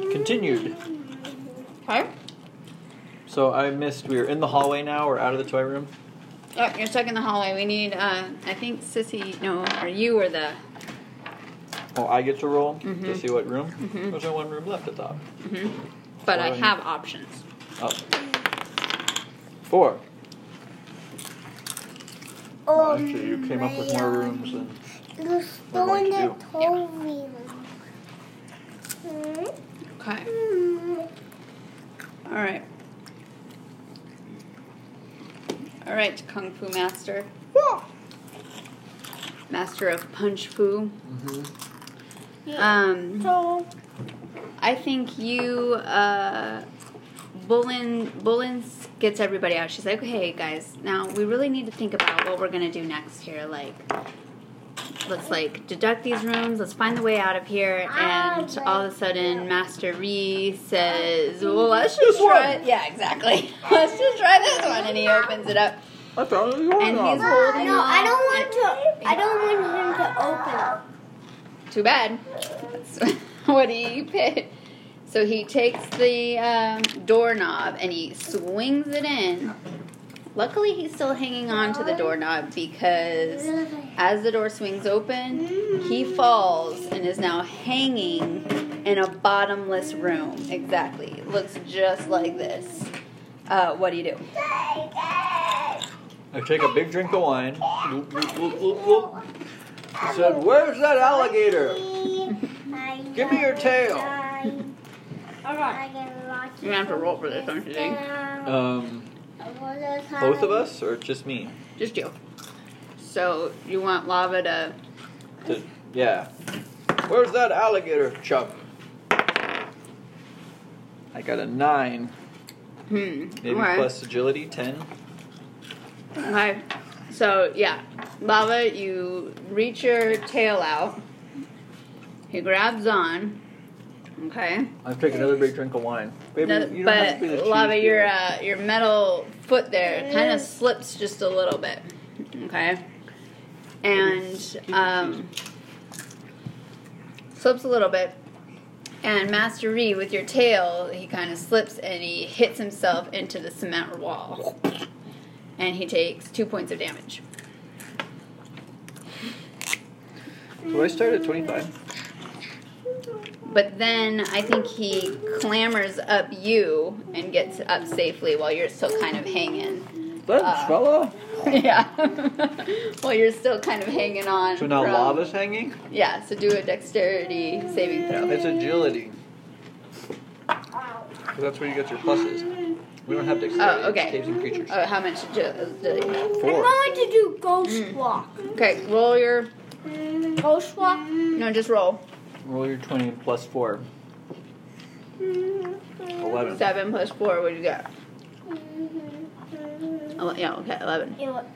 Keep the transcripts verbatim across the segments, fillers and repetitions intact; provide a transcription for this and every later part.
continued. Okay. So I missed. We were in the hallway now. We're out of the toy room. Oh, you're stuck in the hallway. We need, uh, I think Sissy, no, or you or the... Oh, I get to roll Mm-hmm. to see what room. Mm-hmm. There's only one room left, I thought. Mm-hmm. But What I do I have need? options. Oh. Four. Oh, Actually, you came up with more rooms than... You're What still do in you the want to toy room. Hmm? Okay. Hmm. All right. All right, Kung Fu Master. Yeah. Master of Punch Fu. Mm-hmm. Um, So, I think you, uh, Bullen, Bullen gets everybody out. She's like, okay, guys, now we really need to think about what we're going to do next here. Like, let's, like, deduct these rooms. Let's find the way out of here. And all of a sudden, Master Ree says, well, let's just try it. Yeah, exactly. Let's just try this one. And he opens it up. I thought it was your And job. he's holding no, I on. don't want to. I don't want him to open. Too bad. That's what he picked. So he takes the um, doorknob and he swings it in. Luckily, he's still hanging on to the doorknob because as the door swings open, he falls and is now hanging in a bottomless room. Exactly. It looks just like this. Uh, what do you do? I take a big drink of wine. Loop, loop, loop, loop, loop. I said, where's that alligator? Give me your tail. Alright. You're going to have to roll for this, don't you think? Um, both of us or just me? Just you. So you want Lava to... To- yeah. Where's that alligator, Chuck? I got a nine. Hmm. Maybe okay. plus agility, ten. Okay. So, yeah. Lava, you reach your tail out. He grabs on. Okay. I take another big drink of wine. Baby, No, you don't have but to be the Lava, chief your here. uh, your metal foot there kind of slips just a little bit. Okay. And um, slips a little bit. And Master Ree, with your tail, he kind of slips and he hits himself into the cement wall. And he takes two points of damage. So I start at twenty-five. But then I think he clambers up you and gets up safely while you're still kind of hanging. Thanks, Uh, fella. Yeah. While you're still kind of hanging on. So now from- lava's hanging? Yeah, so do a dexterity saving throw. It's agility. So that's where you get your pluses. We don't have dexterity. Oh, okay. It's caves and creatures. Oh, how much did did you have? I'm Four. going to do ghost walk. Okay, roll your... Ghost walk. No, just roll. Roll your twenty plus four. Eleven. Seven plus four, what do you got? Oh, yeah, okay, eleven.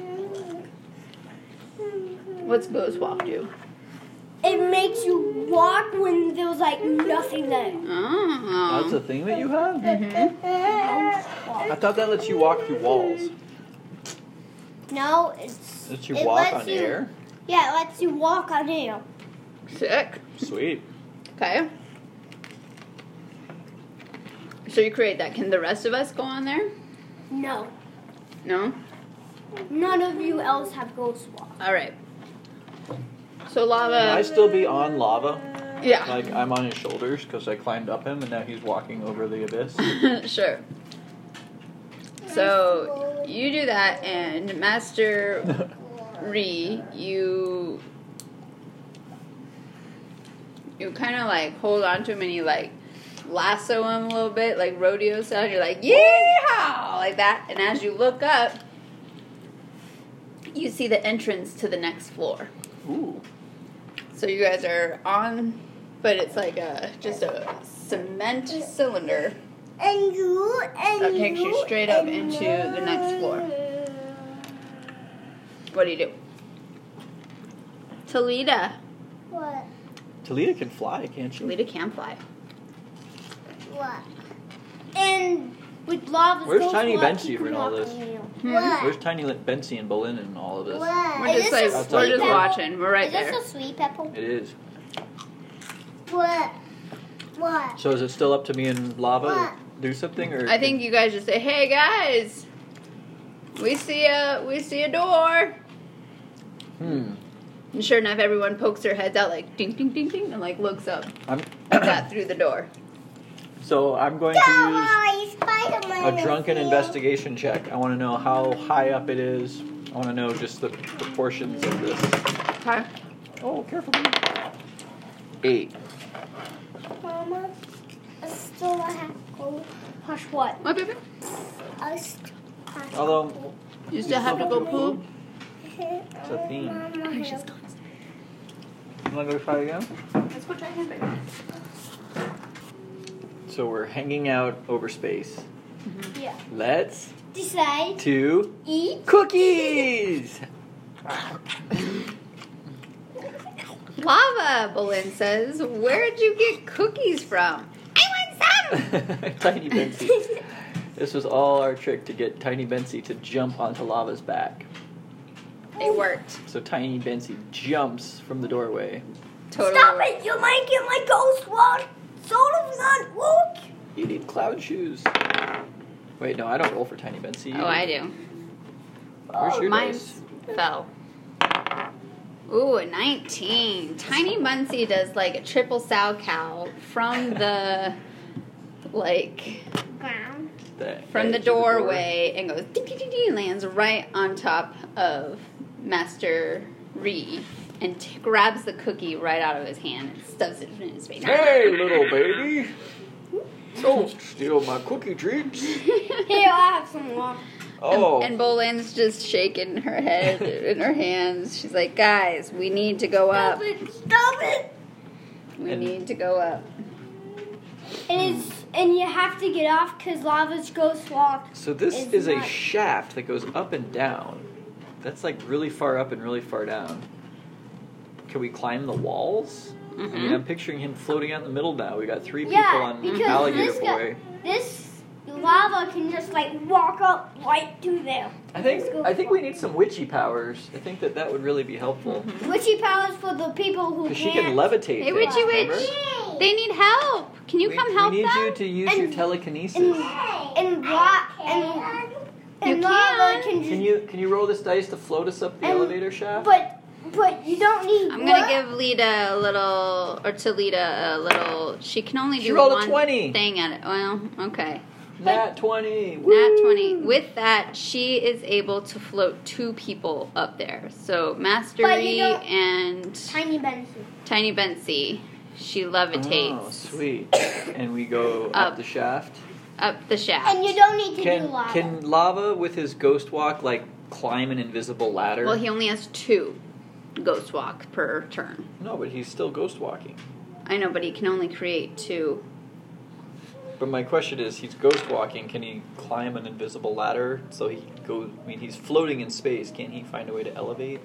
What's Ghost Walk do? It makes you walk when there's like nothing there. Oh. That's a thing that you have? Mm-hmm. I thought that lets you walk through walls. No, it's. Lets you it walk lets on you- air? Yeah, it lets you walk on air. Sick. Sweet. Okay. So you create that. Can the rest of us go on there? No, No? none of you else have ghost walk. All right. So Can I Lava... still be on lava? Yeah. Like I'm on his shoulders because I climbed up him and now he's walking over the abyss? Sure. So you do that, and Master Ree, you you kind of like hold on to him and you like lasso him a little bit, like rodeo style. You're like, yeehaw, like that. And as you look up, you see the entrance to the next floor. Ooh. So you guys are on, but it's like a just a cement cylinder And you and that takes you straight up and into the next floor. What do you do? Talita. What? Talita can fly, can't she? Talita can fly. What? And with lava's Where's ghost Tiny walk, Betsy you for can all walk this? on air. Hmm? What? Where's Tiny Li- Betsy and Bolin and all of this? What? We're Is just this like a I'll we're sweet just pepper? watching. We're right Is this there. a sweet pepper? It is. What? What? What? So is it still up to me and Lava What? to do something, or I think you guys just say, "Hey guys, we see a we see a door." Hmm. And sure enough, everyone pokes their heads out like ding ding ding ding and like looks up I'm at that through the door. so I'm going to Don't use worry, Spider-Man a drunken is here. investigation check. I want to know how high up it is. I want to know just the proportions of this. Okay. Oh, careful. Eight. Mama, I still have to hush what? What, baby? I still have to Although You still have to go poop. it's a theme. Mama, She's help. gone. You want to go try again? Let's go try again, baby. So we're hanging out over space. Yeah. Let's Decide. to Eat. cookies. Lava, Bolin says, "Where'd you get cookies from?" I want some. Tiny Bensy. This was all our trick to get Tiny Bensy to jump onto Lava's back. It worked. So Tiny Bensy jumps from the doorway. Totally. Stop worked. it! You might get my ghost one. Soda's not work. You need cloud shoes. Wait, no, I don't roll for Tiny Bensy. Oh, I do. Where's your Mine's dice? fell. Ooh, a nineteen. Tiny Bunsey does like a triple sow cow from the, like, Ground. The from the edge of door. doorway and goes ding, ding, ding, ding, lands right on top of Master Ree and t- grabs the cookie right out of his hand and stuffs it in his face. Hey, little baby. Don't steal my cookie treats. Here, I have some more. Oh. And, and Bolin's just shaking her head in her hands. She's like, guys, we need to go up. Stop it! Stop it! We And- need to go up. And it's and you have to get off because lava's ghost walk. So this It's is a not- shaft that goes up and down. That's like really far up and really far down. Can we climb the walls? I mean, Mhm. I'm picturing him floating out in the middle now. We got three people Yeah, on because Alligator this guy- Boy. This lava can just like walk up right through there. I think Let's go. I think we need some witchy powers. I think that that would really be helpful. Witchy powers for the people who Because can't. she can levitate. Hey, things, witchy remember? witch. They need help. Can you we, come help we need them? you to use your And- telekinesis. And and wa- and, and You lava can. can just. Can you can you roll this dice to float us up the And- elevator shaft? But but you don't need. I'm gonna what? give Lita a little, or to Lita a little. She can only She do rolled a one twenty. thing at it. Well, okay. Nat twenty. Nat twenty. With that, she is able to float two people up there. So Master But you Ree don't- and Tiny Benson. Tiny Bensy. She levitates Oh, sweet. And we go up, Up. the shaft. up the shaft. And you don't need to do Can lava. can Lava with his ghost walk like climb an invisible ladder? Well, he only has two ghost walk per turn. No, but he's still ghost walking. I know, but he can only create two. But my question is, he's ghost walking. Can he climb an invisible ladder so he goes? I mean, he's floating in space. Can't he find a way to elevate?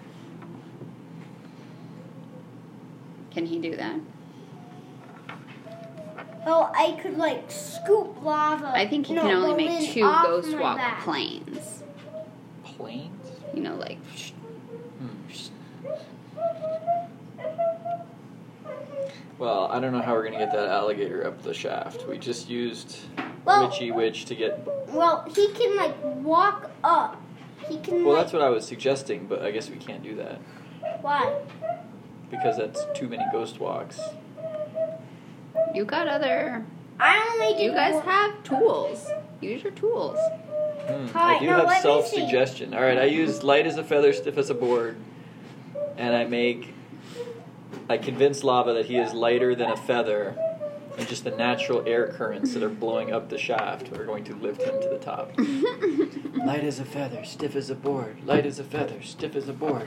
Can he do that? Oh, I could like scoop lava. I think he no, can only Berlin make two off ghost my walk back. planes. Planes? You know, like Hmm. Well, I don't know how we're gonna get that alligator up the shaft. We just used Well- Witchy Witch to get. Well, he can like walk up. He can. Well, like, that's what I was suggesting, but I guess we can't do that Why? because that's too many ghost walks. you got other. I only did You guys one- have tools. Use your tools. Hmm. Alright, I do now have let me see. self-suggestion. All right, I use light as a feather, stiff as a board, and I make. I convince Lava that he is lighter than a feather, and just the natural air currents that are blowing up the shaft are going to lift him to the top. Light as a feather, stiff as a board. Light as a feather, stiff as a board.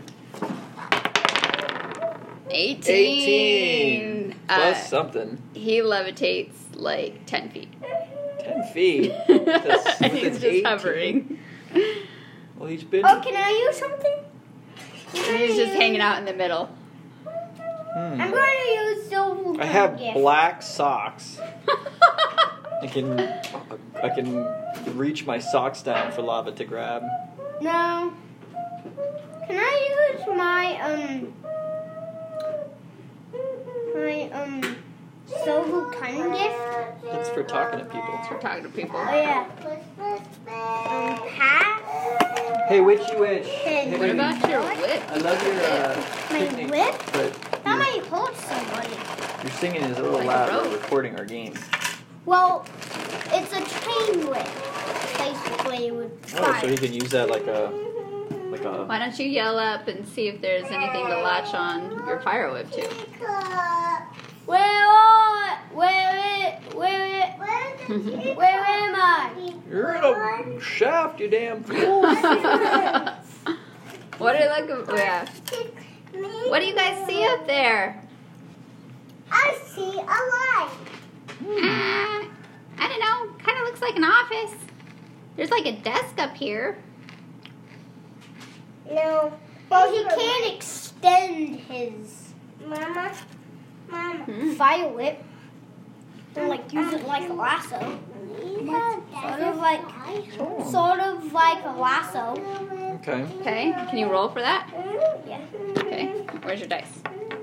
Eighteen. Eighteen plus Uh, something. he levitates like ten feet. Ten feet. With a- And with he's an just eighteen. hovering. Well, he's been. Oh, can I use something? And he's just hanging out in the middle. Hmm. I'm going to use silver. I have gift. black socks. I can I can reach my socks down for Lava to grab. No. Can I use my um my um silver time gift. That's for talking to people. We're talking to people. Oh yeah. Um, hat. Hey, witchy witch. And What about your whip? I love your uh, My picnic, whip? but That your, might hold somebody. your singing is a little Like a loud. rope. We're recording our game. Well, it's a chain whip. Basically, with Oh, so fire. he can use that like a like a. Why don't you yell up and see if there's anything to latch on your fire whip to? Where are? Where it? Where it? Where am I? You're in a shaft, you damn fool. What are like? Yeah. What do you guys see up there? I see a light. Uh, I don't know. Kind of looks like an office. There's like a desk up here. No. Well, he can't extend his Mama, Mama Hmm. fire whip. Or like use it like a lasso. Sort of like, sort of like a lasso. Okay. Okay. Can you roll for that? Yeah. Okay. Where's your dice?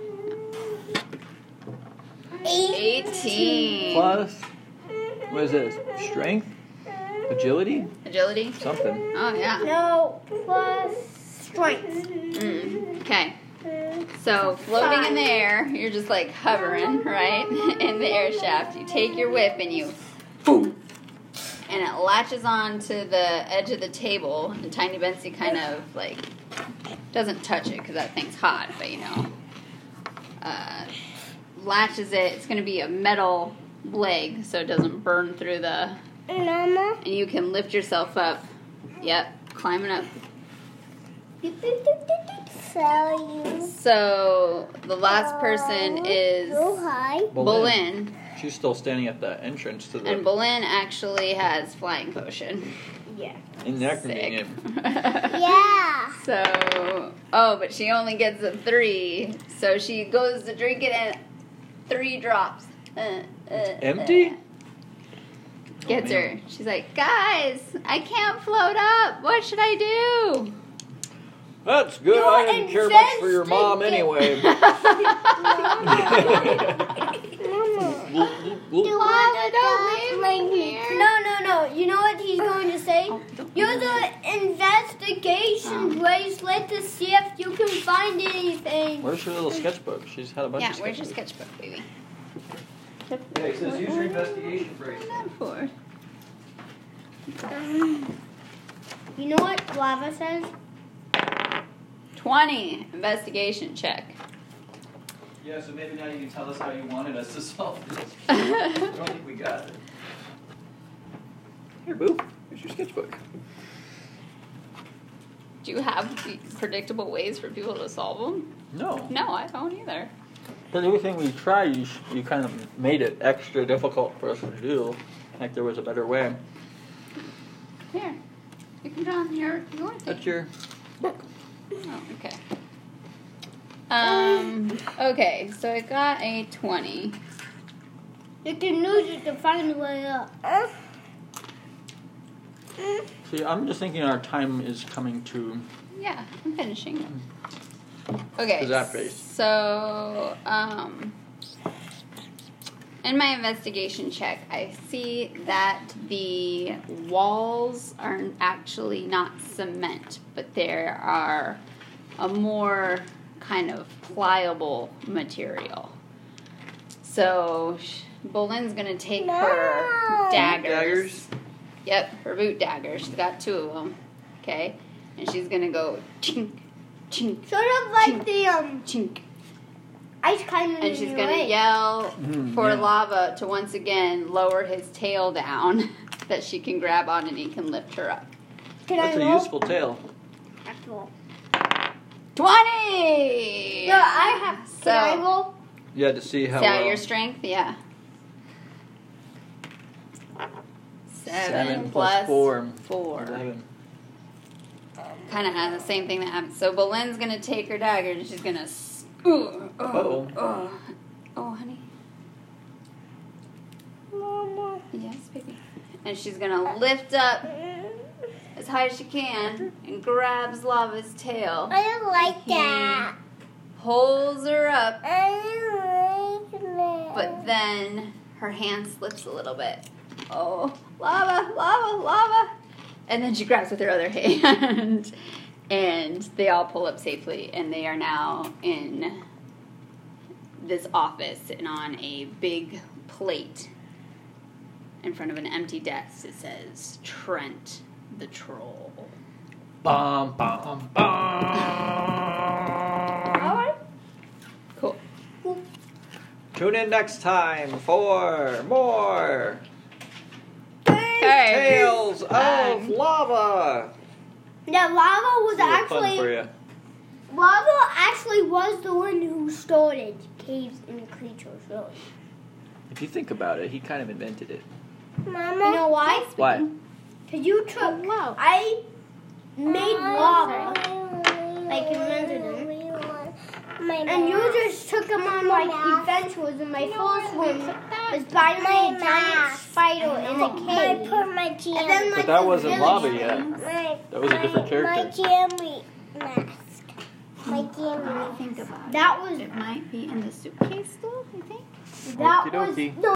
Eight. eighteen. Plus, what is this? Strength, agility, Agility? something. Oh, yeah. No, plus strength. Mm. Okay. So, floating in the air, you're just like hovering, right? In the air shaft. You take your whip and you boom. And it latches on to the edge of the table. And Tiny Betsy kind of like doesn't touch it because that thing's hot, but you know. Uh, latches it. It's going to be a metal leg so it doesn't burn through the. Mama. And you can lift yourself up. Yep, climbing up. So you So the last person is go high. Bolin. She's still standing at the entrance to the. And Bolin actually has flying potion. Yeah. in that Sick. convenient. Yeah. So, oh, but she only gets a three. So she goes to drink it and three drops. Uh, uh, Empty? uh. Gets Oh, man. her. She's like, guys, I can't float up. What should I do? That's good. You're I didn't care much for your mom investing. anyway. Lava, don't leave me here. No, no, no. You know what he's going to say? Oh, don't You're do that. the investigation Oh. bracelet to see if you can find anything. Where's her little sketchbook? She's had a bunch Yeah, of where's your sketchbooks. sketchbook, baby? Yeah, it says use your investigation bracelet. What's that for? You know what lava says? twenty. Investigation check. Yeah, so maybe now you can tell us how you wanted us to solve this. I don't think we got it. Here, boo. Here's your sketchbook. Do you have predictable ways for people to solve them? No. No, I don't either. But everything we tried, you, sh- you kind of made it extra difficult for us to do. Like there was a better way. Here. You can draw on your, your thing. That's your book. Oh, okay. Um, okay, so I got a twenty. You can use it to find a way up. See, I'm just thinking our time is coming to. Yeah, I'm finishing. Okay, Is that face? so, um, in my investigation check, I see that the walls are actually not cement, but there are a more kind of pliable material. So, sh- Bolin's gonna take her No. daggers. Daggers? Yep, her boot daggers. She's got two of them. Okay, and she's gonna go chink, chink, Sort of like the um chink, ice kind of and she's gonna yell Mm, for yeah. Lava to once again lower his tail down that she can grab on and he can lift her up. Can That's I a roll? useful tail. That's roll. Twenty. No, I have. So, Can I roll? You had to see how see how well. your strength, yeah. Seven, Seven plus four. Four. Eleven. Kind of has the same thing that happens. So Bolin's gonna take her dagger and she's gonna. s- Ooh, oh, Uh-oh. oh, oh, honey. Mama. Yes, baby. And she's gonna lift up as high as she can and grabs Lava's tail, I don't like that. pulls her up, I don't like that. but then her hand slips a little bit. Oh, lava, lava, lava. And then she grabs with her other hand. And they all pull up safely. And they are now in this office and on a big plate in front of an empty desk. It says, Trent the Troll. Bum, bum, bum. Alright. Cool. Tune in next time for more Okay. Tales of Um, Lava. Yeah, lava was It's a little fun actually for you. lava actually was the one who started caves and creatures, really. If you think about it, he kind of invented it. Mama, you know why? Why? Because you took. Oh, wow. I made lava, like invented them, and you just took them on like adventures. And my first one was fighting a giant spider in a cave. And then, like, But that the wasn't village lava yet. thing. That was a different My character. jammy mask. My jammy. Think about it. That was It might be in the suitcase still, I think. that Okey-dokey. was no.